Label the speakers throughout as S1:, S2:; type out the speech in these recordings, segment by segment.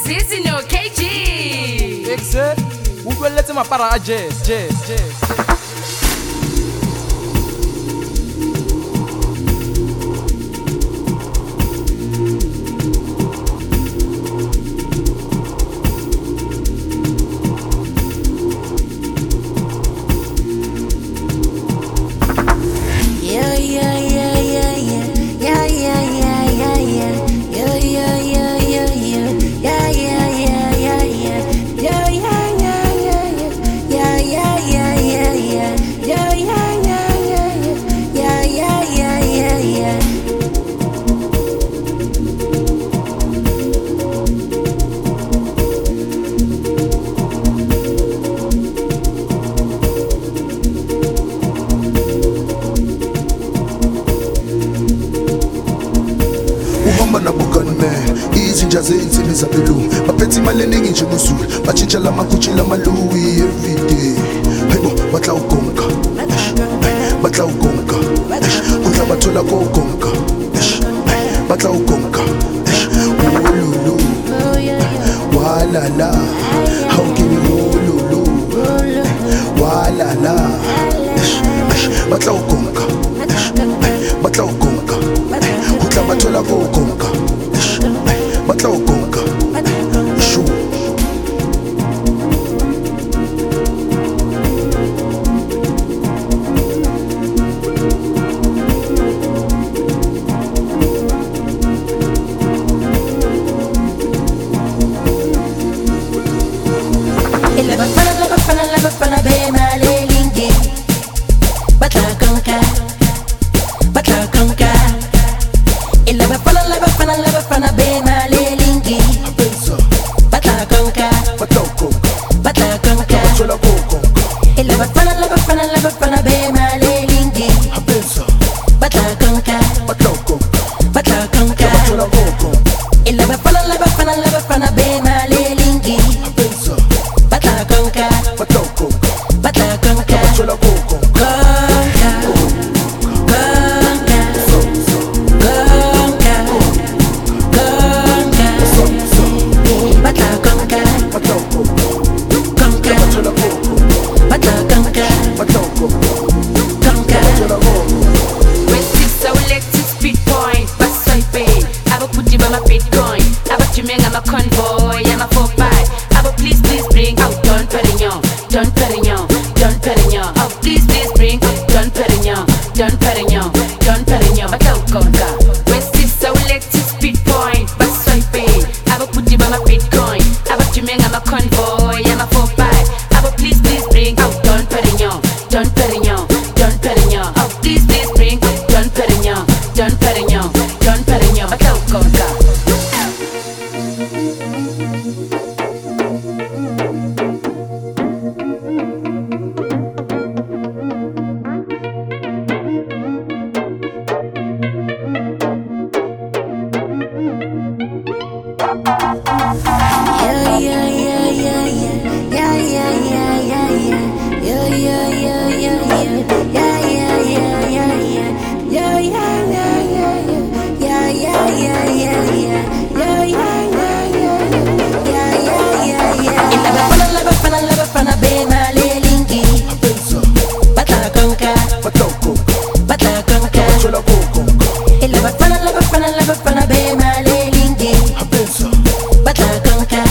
S1: Zizi no KG.
S2: Exe, ukweletse mapara a jazz.
S3: Izinja zey'nsimi zabelungu baphethe imali eningi nje ngosulu batshintsha lamagucci lamaLouis everyday. Hayibo batla ugonga kudla bathola kogonga batla ugonga ululu walala hawukini ululu walala batla ugonga kudla bathola kogonga batla ugonga shu
S4: Bafana be malelingi batla konka ila bafana be malelingi batla konka ila bafana be malelingi batla konka ila bafana be malelingi batla konka
S1: I'm a convoy, I'm a 4-5. Please bring out Don Perignon. Oh, please bring out Don Perignon. But I'll conquer. West is so electric speed point, but so pay. I will put you by my Bitcoin. I'm a convoy, I'm a 4-5. Please bring out Don Perignon. Oh, please bring out Don Perignon. But I'll conquer.
S4: Bafana be malelingi batla konka ila bafana be malelingi batla konka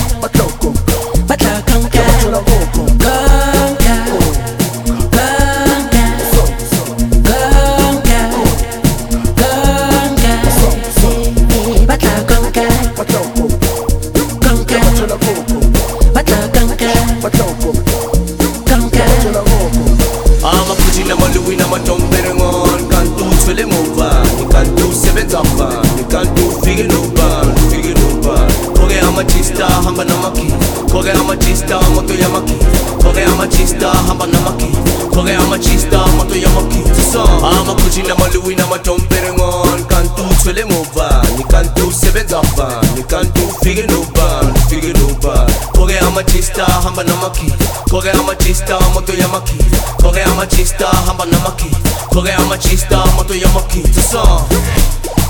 S5: I'ma put in a Louis, I'm a jumping on. Can't do swilling over, you can't do 7 up, you can't do figure no band. Koge ama chista, hamba namaki. Koge ama chista, moto yamaki. Koge ama chista, hamba namaki. Koge ama chista, moto yamaki. I'ma put in a Louis, I'm a jumping on. Can't do swilling over, you can't do 7 up, you can't do figure no band. Koge ama chista, hamba namaki. Koge ama chista, moto yamaki. Koge ama chista, hamba namaki. Koge ama chista, moto yamaki.